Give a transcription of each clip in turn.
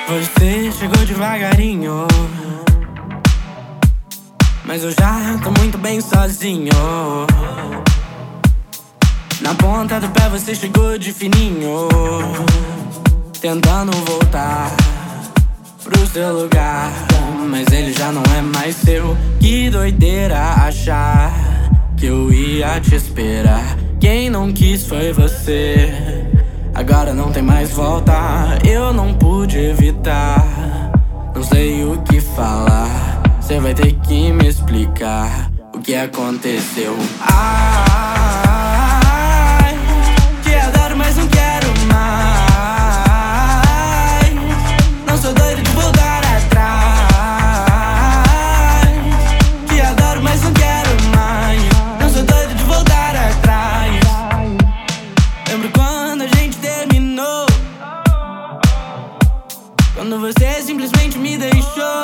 Você chegou devagarinho, mas eu já tô muito bem sozinho. Na ponta do pé você chegou de fininho, tentando voltar pro seu lugar, mas ele já não é mais seu. Que doideira achar que eu ia te esperar. Quem não quis foi você, agora não tem mais volta. Eu não pude evitar, não sei o que falar. Cê vai ter que me explicar o que aconteceu. Ai, te adoro, mas não quero mais. Não sou doido de voltar atrás. Te adoro, mas não quero mais. Não sou doido de voltar atrás. Lembro quando a gente terminou, quando você simplesmente me deixou.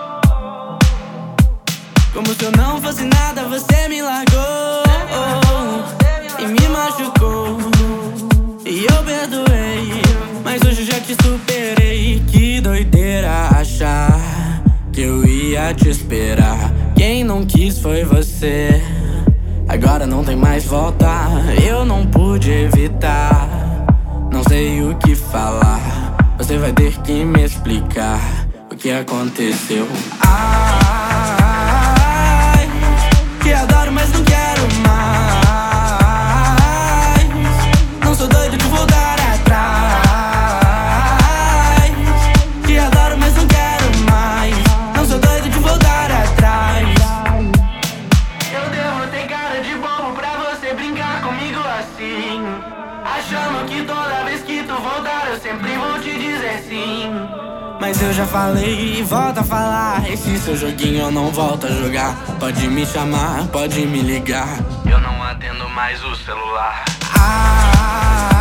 Como se eu não fosse nada, você me largou e me machucou, e eu perdoei, mas hoje eu já te superei. Que doideira achar que eu ia te esperar. Quem não quis foi você, agora não tem mais volta. Eu não pude evitar, não sei o que falar. Você vai ter que me explicar o que aconteceu. Te adoro, mas não quero mais. Não sou doido de voltar atrás. Te adoro, mas não quero mais. Não sou doido de voltar atrás. Eu devo ter cara de bobo pra você brincar comigo assim, achando que toda vez que tu voltar eu sempre vou te dizer sim. Mas eu já falei e volto a falar, esse seu joguinho eu não volto a jogar. Pode me chamar, pode me ligar, eu não atendo mais o celular.